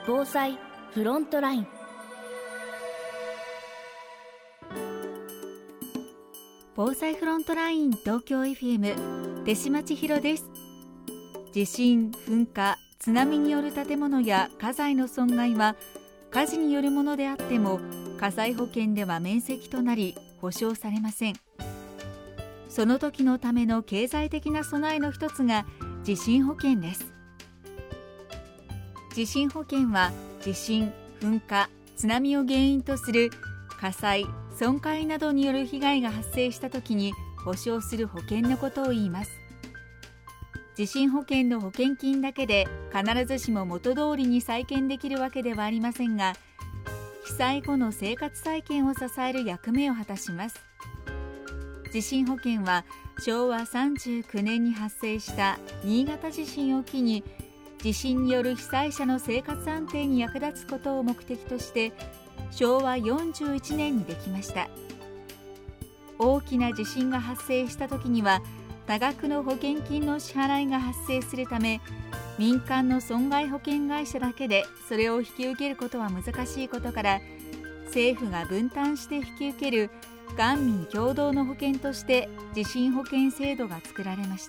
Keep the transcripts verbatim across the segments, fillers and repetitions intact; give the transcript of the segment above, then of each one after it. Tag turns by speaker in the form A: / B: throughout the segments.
A: 防災フロントライン。
B: 防災フロントライン東京 エフエム 弟子町ひろです。地震、噴火、津波による建物や家財の損害は火事によるものであっても火災保険では免責となり保証されません。その時のための経済的な備えの一つが地震保険です。地震保険は地震、噴火、津波を原因とする火災、損壊などによる被害が発生した時に保証する保険のことを言います。地震保険の保険金だけで必ずしも元通りに再建できるわけではありませんが、被災後の生活再建を支える役目を果たします。地震保険はしょうわさんじゅうきゅうねんに発生した新潟地震を機に地震による被災者の生活安定に役立つことを目的としてしょうわよんじゅういちねんにできました。大きな地震が発生した時には多額の保険金の支払いが発生するため、民間の損害保険会社だけでそれを引き受けることは難しいことから、政府が分担して引き受ける官民共同の保険として地震保険制度が作られました。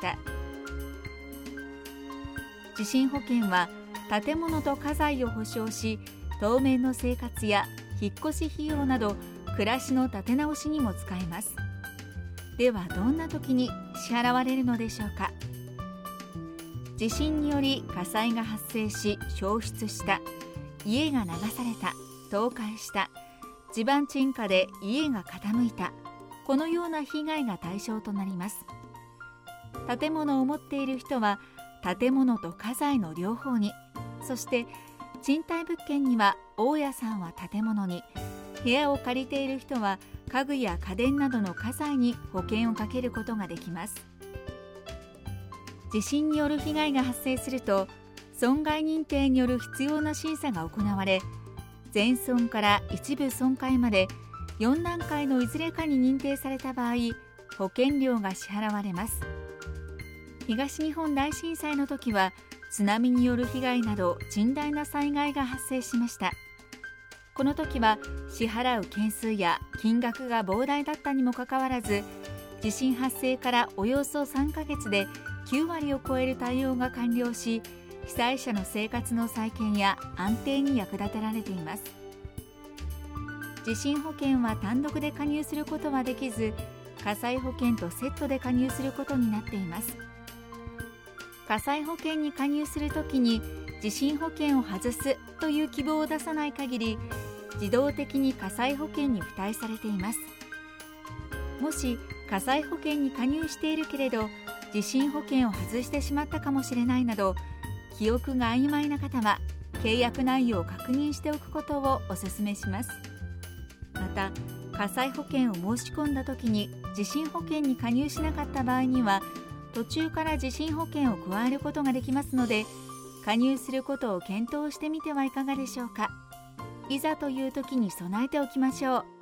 B: 地震保険は建物と家財を保証し、当面の生活や引っ越し費用など暮らしの立て直しにも使えます。ではどんな時に支払われるのでしょうか。地震により火災が発生し焼失した、家が流された、倒壊した、地盤沈下で家が傾いた、このような被害が対象となります。建物を持っている人は建物と家財の両方に、そして賃貸物件には大家さんは建物に、部屋を借りている人は家具や家電などの家財に保険をかけることができます。地震による被害が発生すると損害認定による必要な審査が行われ、全損から一部損壊までよんだんかいのいずれかに認定された場合、保険料が支払われます。東日本大震災の時は津波による被害など甚大な災害が発生しました。この時は支払う件数や金額が膨大だったにもかかわらず、地震発生からおよそさんかげつできゅうわりを超える対応が完了し、被災者の生活の再建や安定に役立てられています。地震保険は単独で加入することはできず、火災保険とセットで加入することになっています。火災保険に加入するときに地震保険を外すという希望を出さない限り、自動的に火災保険に付帯されています。もし火災保険に加入しているけれど地震保険を外してしまったかもしれないなど、記憶が曖昧な方は契約内容を確認しておくことをお勧めします。また火災保険を申し込んだときに地震保険に加入しなかった場合には、途中から地震保険を加えることができますので、加入することを検討してみてはいかがでしょうか。いざという時に備えておきましょう。